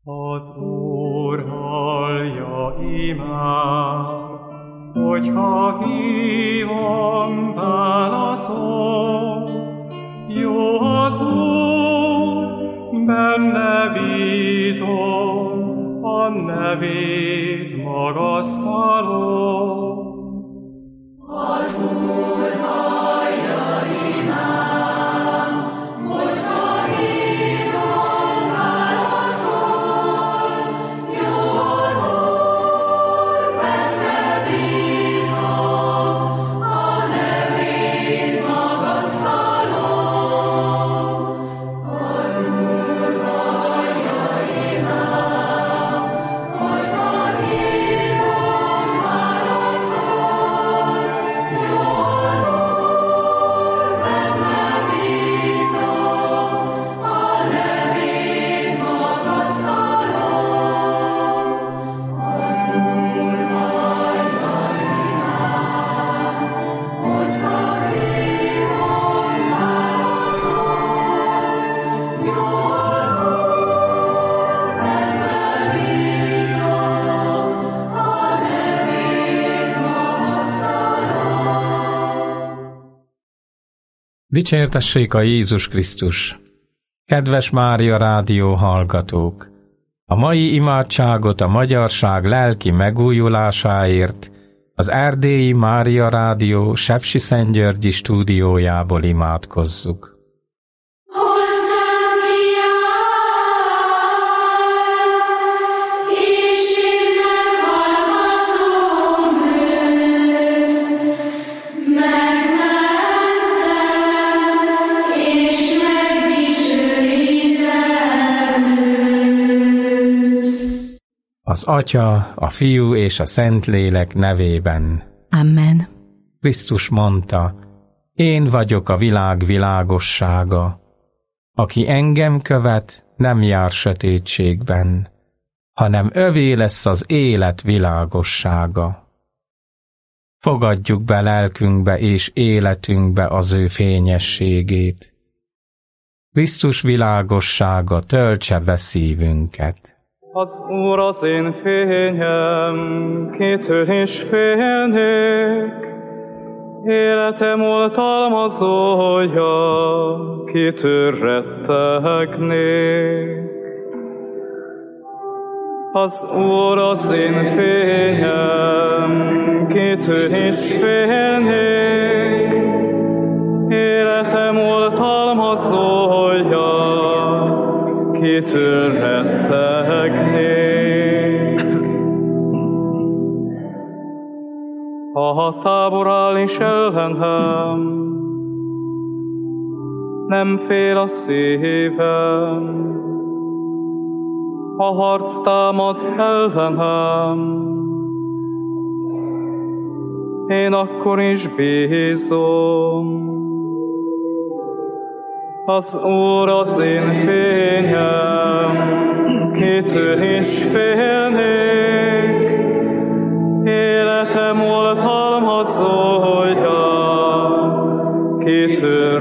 Az Úr hallja imám, hogyha hívom, válaszol. Jó az Úr, benne bízom, a nevét magasztalom. Az Úr hallja imám, hogyha hívom, válaszol. Jó az Úr, benne bízom, a nevét magasztalom. Az Úr hallja imám, hogyha hívom, válaszol. Jó az Úr, benne bízom, a nevét magasztalom. Az Úr hallja imám, hogyha hívom, válaszol. Jó az Úr, benne bízom, a nevét magasztalom. Dicsértessék a Jézus Krisztus! Kedves Mária Rádió hallgatók! A mai imádságot a magyarság lelki megújulásáért az Erdélyi Mária Rádió Sepsiszentgyörgyi stúdiójából imádkozzuk. Hozzám kiállt, és én meghallgatom őt. Megmentem, és megdicsőítem őt. Az Atya, a Fiú és a Szentlélek nevében. Amen. Krisztus mondta, én vagyok a világ világossága. Aki engem követ, nem jár sötétségben, hanem övé lesz az élet világossága. Fogadjuk be lelkünkbe és életünkbe az ő fényességét. Krisztus világossága töltse be szívünket. Az Úr az én fényem, kitől is félnék. Életem oltalmazója, kitől rettegnék. Az Úr az én fényem, kitől is félnék. Életem oltalmazója, kitől rettegnék. Ha tábor áll is ellenem, nem fél a szívem. Ha harc támad ellenem, én akkor is bízom. Az Úr az én fényem, kitől is félnék. Életem oltalmazója, kitől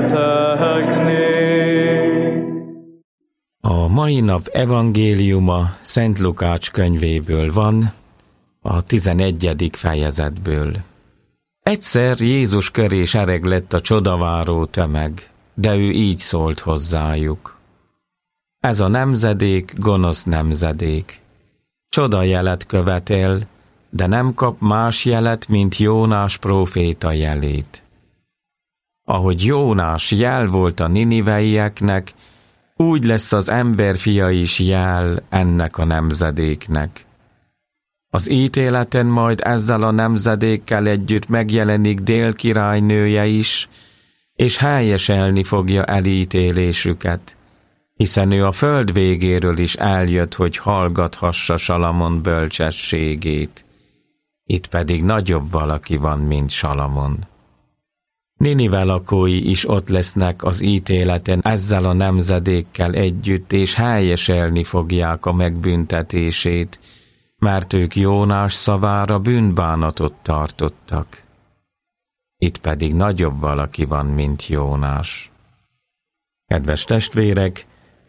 rettegnék. A mai nap evangéliuma Szent Lukács könyvéből van, a 11. fejezetből. Egyszer Jézus köré sereg lett a csodaváró tömeg, de ő így szólt hozzájuk. Ez a nemzedék gonosz nemzedék. Csodajelet követel, de nem kap más jelet, mint Jónás próféta jelét. Ahogy Jónás jel volt a niniveieknek, úgy lesz az emberfia is jel ennek a nemzedéknek. Az ítéleten majd ezzel a nemzedékkel együtt megjelenik Dél királynője is, és helyeselni fogja elítélésüket, hiszen ő a föld végéről is eljött, hogy hallgathassa Salamon bölcsességét. Itt pedig nagyobb valaki van, mint Salamon. Ninive lakói is ott lesznek az ítéleten ezzel a nemzedékkel együtt, és helyeselni fogják a megbüntetését, mert ők Jónás szavára bűnbánatot tartottak. Itt pedig nagyobb valaki van, mint Jónás. Kedves testvérek,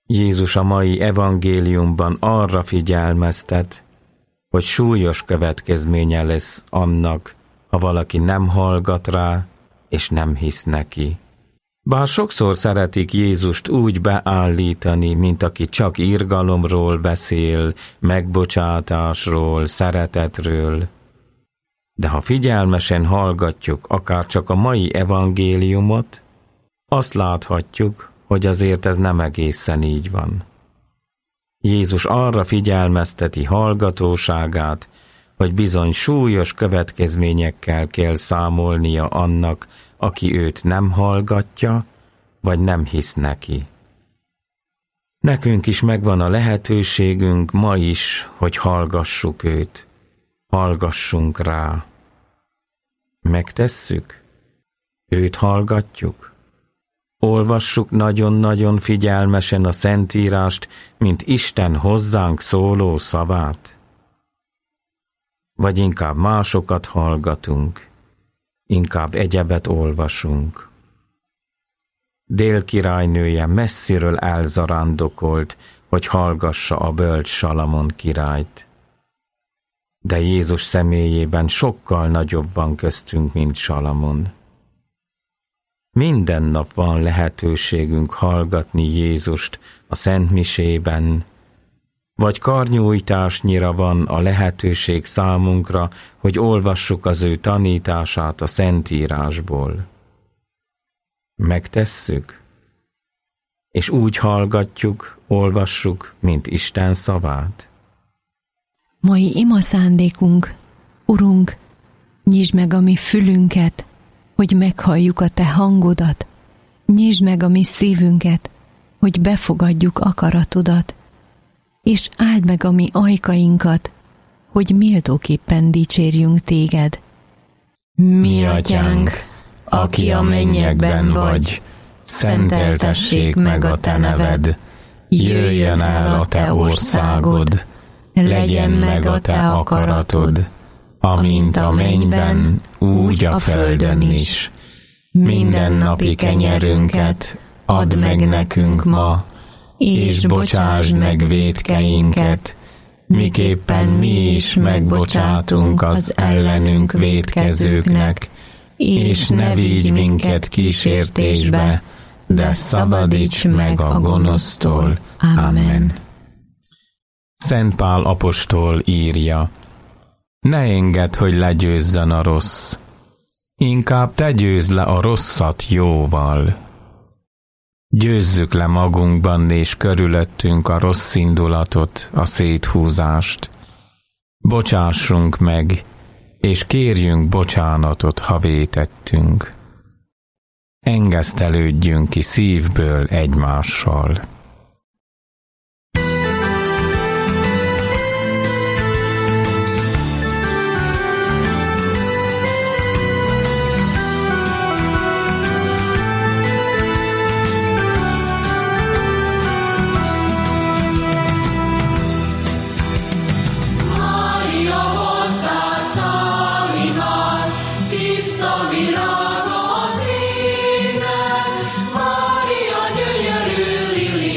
Jézus a mai evangéliumban arra figyelmeztet, hogy súlyos következménye lesz annak, ha valaki nem hallgat rá, és nem hisz neki. Bár sokszor szeretik Jézust úgy beállítani, mint aki csak irgalomról beszél, megbocsátásról, szeretetről, de ha figyelmesen hallgatjuk akár csak a mai evangéliumot, azt láthatjuk, hogy azért ez nem egészen így van. Jézus arra figyelmezteti hallgatóságát, hogy bizony súlyos következményekkel kell számolnia annak, aki őt nem hallgatja, vagy nem hisz neki. Nekünk is megvan a lehetőségünk ma is, hogy hallgassuk őt, hallgassunk rá. Megtesszük? Őt hallgatjuk? Olvassuk nagyon-nagyon figyelmesen a Szentírást, mint Isten hozzánk szóló szavát? Vagy inkább másokat hallgatunk, inkább egyebet olvasunk? Dél királynője messziről elzarándokolt, hogy hallgassa a bölcs Salamon királyt. De Jézus személyében sokkal nagyobb van köztünk, mint Salamon. Minden nap van lehetőségünk hallgatni Jézust a szentmisében, vagy karnyújtásnyira van a lehetőség számunkra, hogy olvassuk az ő tanítását a Szentírásból. Megtesszük? És úgy hallgatjuk, olvassuk, mint Isten szavát? Mai ima szándékunk, Urunk, nyisd meg a mi fülünket, hogy meghalljuk a Te hangodat, nyisd meg a mi szívünket, hogy befogadjuk akaratodat, és áld meg a mi ajkainkat, hogy méltóképpen dicsérjünk Téged. Mi Atyánk, aki a mennyekben vagy, szenteltessék meg a Te neved, jöjjön el a Te országod, legyen meg a Te akaratod, amint a mennyben, úgy a földön is. Mindennapi kenyerünket add meg nekünk ma, és bocsásd meg vétkeinket, miképpen mi is megbocsátunk az ellenünk vétkezőknek, és ne vigy minket kísértésbe, de szabadíts meg a gonosztól. Amen. Szent Pál apostol írja: ne engedd, hogy legyőzzön a rossz, inkább te győzd le a rosszat jóval. Győzzük le magunkban és körülöttünk a rossz indulatot, a széthúzást. Bocsássunk meg, és kérjünk bocsánatot, ha vétettünk. Engesztelődjünk ki szívből egymással. Virág az égnek, Mária gyönyörű lili.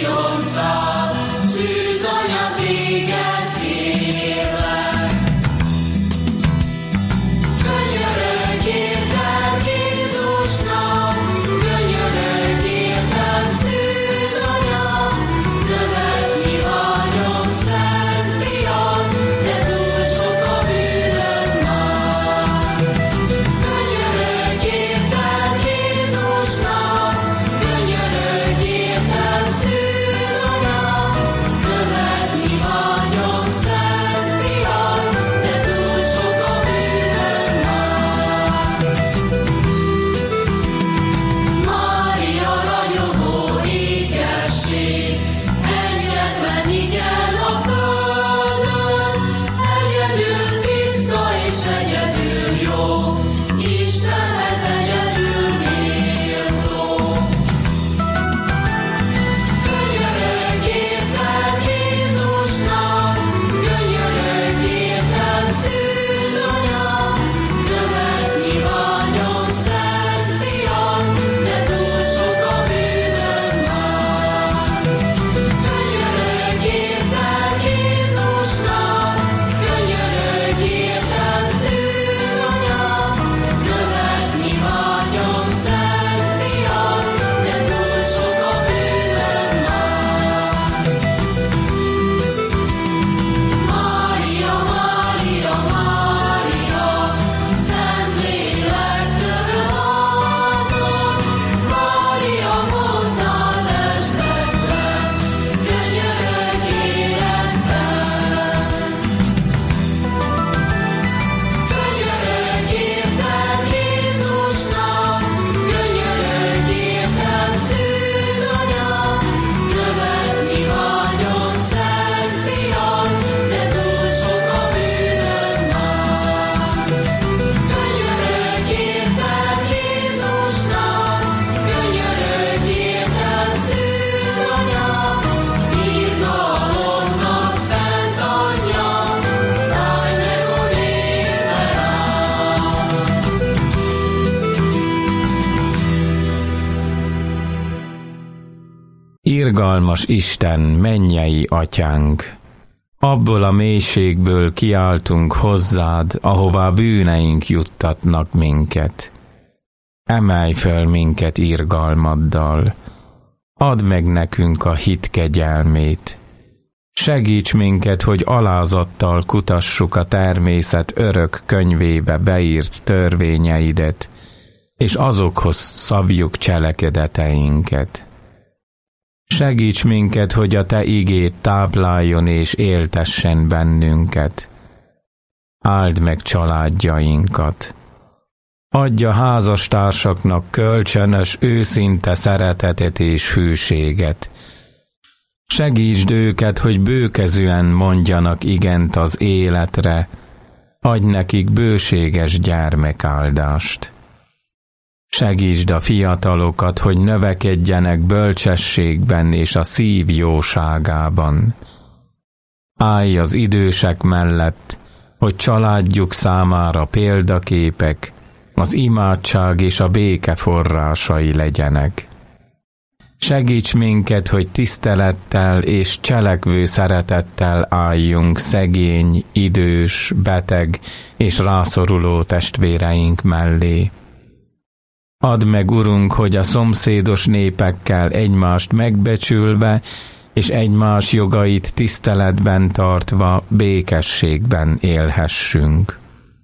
Irgalmas Isten, mennyei Atyánk! Abból a mélységből kiáltunk hozzád, ahová bűneink juttatnak minket. Emelj föl minket irgalmaddal, add meg nekünk a hit kegyelmét. Segíts minket, hogy alázattal kutassuk a természet örök könyvébe beírt törvényeidet, és azokhoz szabjuk cselekedeteinket. Segíts minket, hogy a te igéd tápláljon és éltessen bennünket. Áld meg családjainkat. Adj a házastársaknak kölcsönös, őszinte szeretetet és hűséget. Segítsd őket, hogy bőkezűen mondjanak igent az életre, adj nekik bőséges gyermekáldást. Segítsd a fiatalokat, hogy növekedjenek bölcsességben és a szív jóságában. Állj az idősek mellett, hogy családjuk számára példaképek, az imádság és a béke forrásai legyenek. Segíts minket, hogy tisztelettel és cselekvő szeretettel álljunk szegény, idős, beteg és rászoruló testvéreink mellé. Add meg, Urunk, hogy a szomszédos népekkel egymást megbecsülve és egymás jogait tiszteletben tartva békességben élhessünk.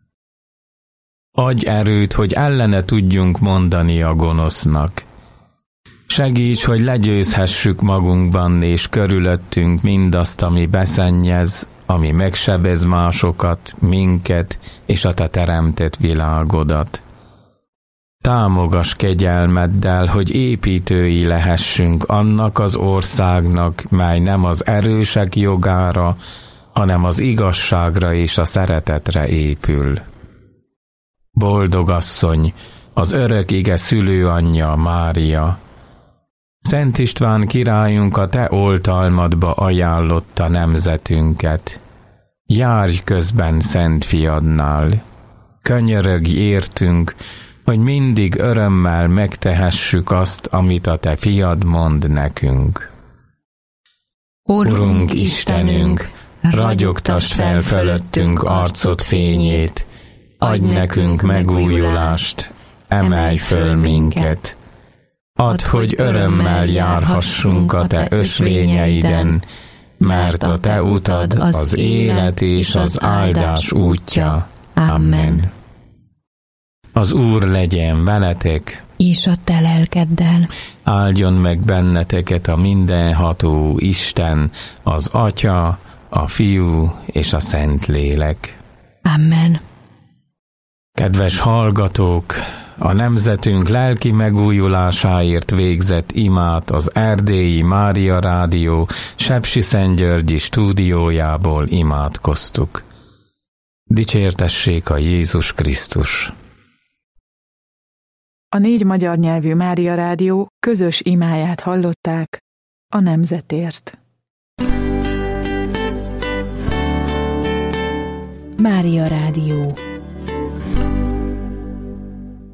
Adj erőt, hogy ellene tudjunk mondani a gonosznak. Segíts, hogy legyőzhessük magunkban és körülöttünk mindazt, ami beszennyez, ami megsebez másokat, minket és a te teremtett világodat. Támogass kegyelmeddel, hogy építői lehessünk annak az országnak, mely nem az erősek jogára, hanem az igazságra és a szeretetre épül. Boldog asszony, az örök ige szülőanyja Mária! Szent István királyunk a te oltalmadba ajánlotta nemzetünket. Járj közben Szent Fiadnál! Könyörögj értünk, hogy mindig örömmel megtehessük azt, amit a te fiad mond nekünk. Urunk Istenünk, ragyogtasd fel fölöttünk arcod fényét, adj nekünk megújulást, emelj föl minket. Add, hogy örömmel járhassunk a te ösvényeiden, mert a te utad az élet és az áldás útja. Amen. Az Úr legyen veletek, És a te lelkeddel. áldjon meg benneteket a mindenható Isten, az Atya, a Fiú és a Szentlélek. Amen. Kedves hallgatók, a nemzetünk lelki megújulásáért végzett imát az Erdélyi Mária Rádió Sepsiszentgyörgyi stúdiójából imádkoztuk. Dicsértessék a Jézus Krisztus! A 4 magyar nyelvű Mária Rádió közös imáját hallották a nemzetért. Mária Rádió.